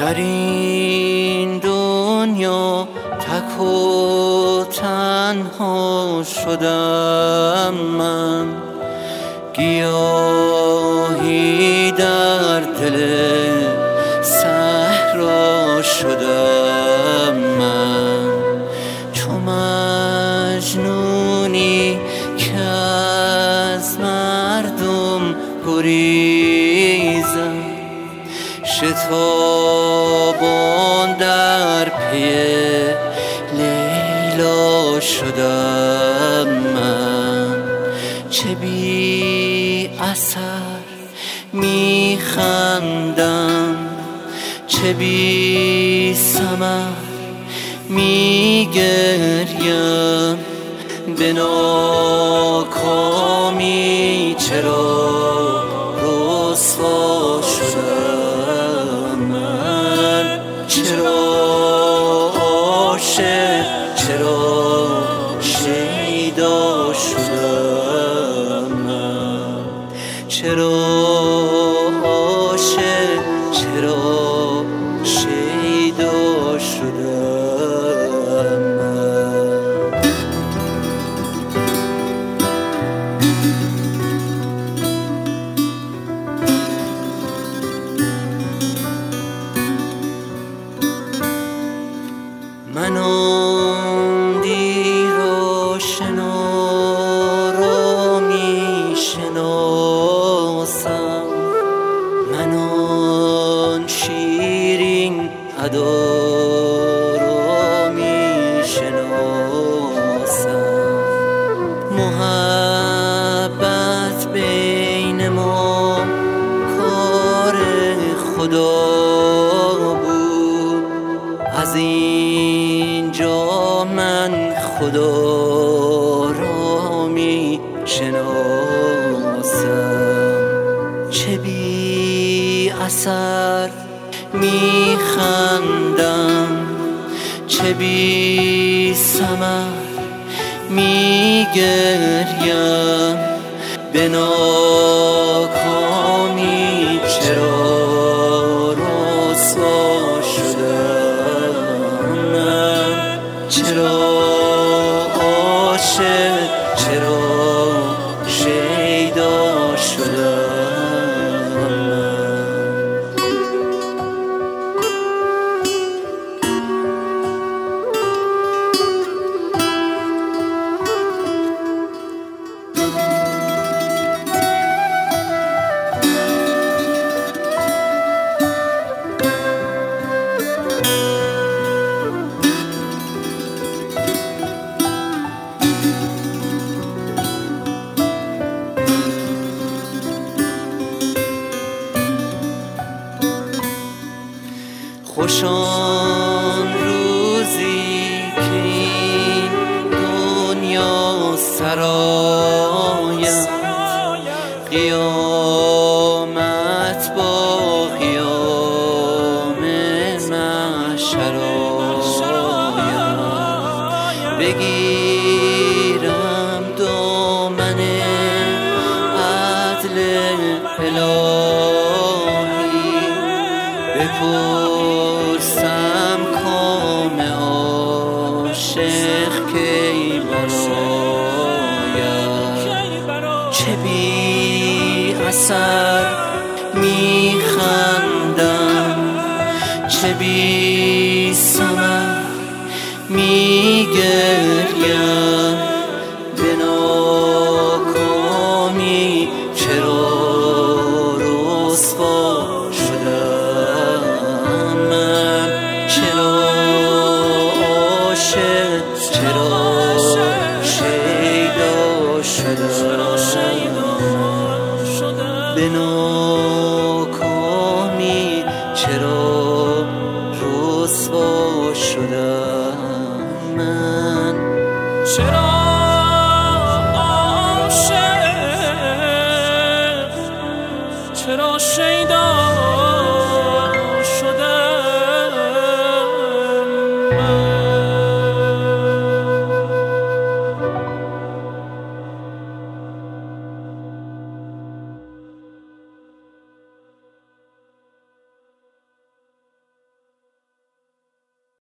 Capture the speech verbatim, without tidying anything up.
در این دنیا تک و تنها شدم من، گیاهی در دل صحرا شدم من، چو مجنونی که از مردم گریزم، شتابان در پی لیلا شدم من، چه بی اثر میخندم، چه بی ثمر میگریم، به ناکامی چرا رسوا شدم من، چرا عاشق، چرا شیدا شدم من، چرا عاشق، چرا شیدا شدم من. من آن دیر آشنا را می شناسم، من آن شیرین ادا را می شناسم، محبت بین ما کار خدا بود، از اینجا من خدا را می شناسم، چه بی اثر می خندم، چه بی ثمر می گریم، به ناکامی چرا رسوا شدم من، چرا عاشق، چرا شیدا شدم من. خوش آن روزی که این دنیا سراید، قیامت با قیام محشر آید، بگیرم دامن عدل الهی، بپرسم کام عاشق کی براید، چه بی اثر میخندم، چه بی ثمر میگریم، به ناکامی چرا رسوا شدم من، چرا عاشق، چرا شیدا شدم، به ناکامی چرا رسوا شدم من، چرا